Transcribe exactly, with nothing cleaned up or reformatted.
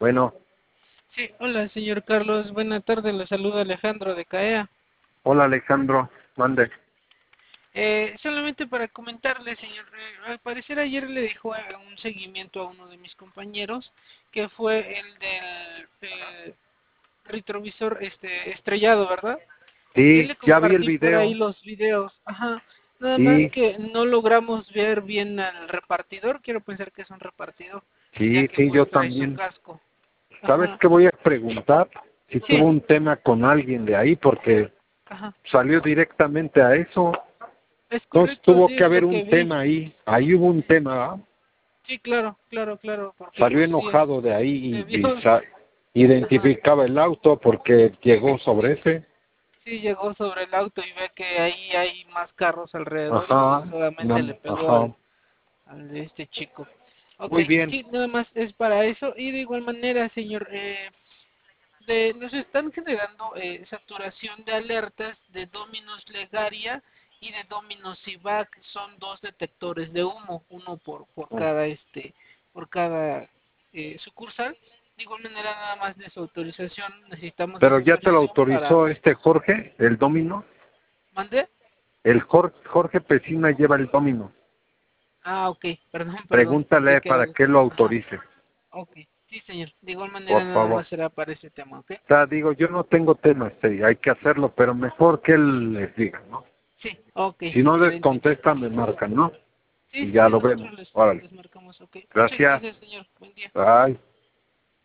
Bueno, Sí, hola, señor Carlos. Buena tarde. Le saluda Alejandro de CAEA. hola Alejandro, mande. Eh, solamente para comentarle, señor, eh, al parecer ayer le dejó eh, un seguimiento a uno de mis compañeros, que fue el del eh, retrovisor este estrellado, ¿verdad? Yo Sí, le ya vi el compartí por ahí video. los videos. Ajá. Nada más Sí, que no logramos ver bien al repartidor. Quiero pensar que es un repartidor, ya sí, que sí, pues yo trae su también. casco. ¿Sabes Ajá. qué voy a preguntar? Si tuvo Sí. un tema con alguien de ahí, porque Ajá. salió directamente a eso. Es Entonces correcto, tuvo sí que es haber lo un que vi. tema ahí. Ahí hubo un tema, ¿ah? Sí, claro, claro, claro, porque Salió pues sí es, enojado de ahí se y, y vio, sa- ajá, identificaba el auto porque llegó sobre ese. sí llegó sobre el auto y ve que ahí hay más carros alrededor y pues Ajá, solamente le nam- pegó ajá. al, al de este chico. Ok, Muy bien. sí, nada más es para eso y de igual manera, señor, eh, de, nos están generando eh, saturación de alertas de Dominos Legaria y de Dominos Ivac, son dos detectores de humo, uno por, por cada este, por cada eh, sucursal. De igual manera, nada más de su autorización, necesitamos Pero esa ya te lo autorización para... autorizó este Jorge, el domino. ¿Mande? El Jorge, Jorge Pesina lleva el domino. Ah, ok, perdón, perdón, pensé Pregúntale que era para el... que lo Ajá, autorice, ok, sí señor, de igual por manera nada favor. más será para ese tema, ok. O sea, digo, yo no tengo temas, sí, hay que hacerlo, pero mejor que él les diga, ¿no? Sí, ok, Si no les excelente. contestan, me marcan, ¿no? Sí, Y sí, ya sí, lo vemos. nosotros les, Órale. les marcamos, ok. Muchas Gracias. gracias, señor. Buen día. Bye.